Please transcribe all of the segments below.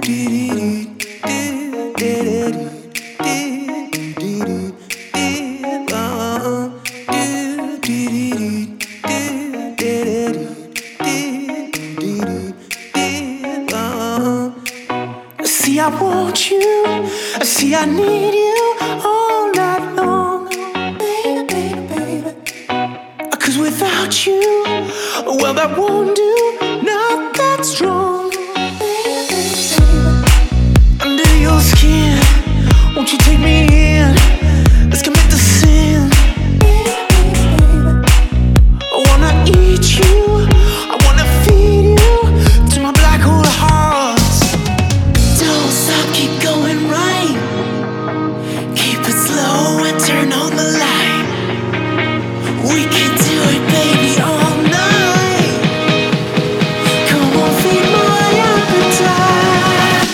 See, I want you. See, I need you all night long. Baby, baby, baby. 'Cause without you, well, that won't do. Not that strong. Baby, baby, baby. Under your skin, won't you take me in? Let's commit the sin. Baby, baby, baby. I wanna eat you. I wanna feed you to my black hole heart. Don't stop, keep going right. Keep it slow and turn on the light. We can do it, baby, all night. Come on, feed my appetite.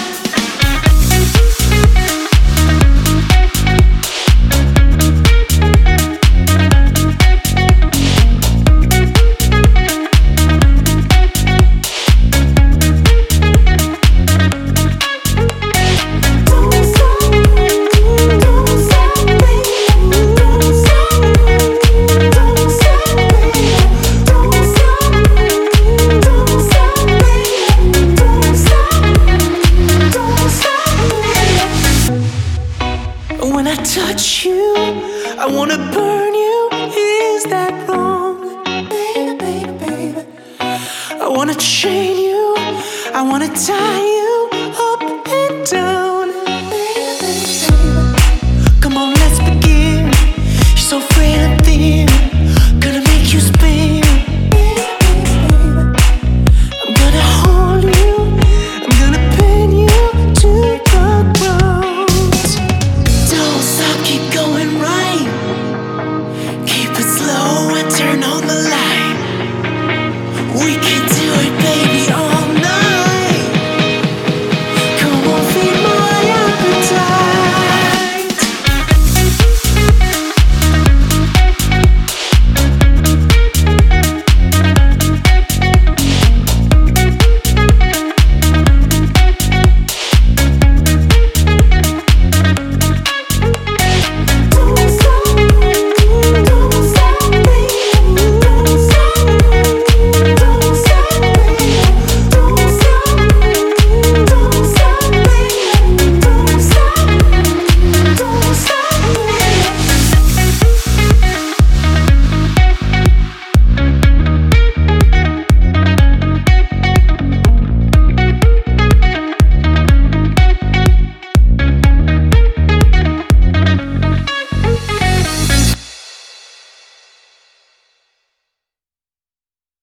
When I touch you, I wanna burn you. Is that wrong? Baby, baby, baby. I wanna chain you. I wanna tie you.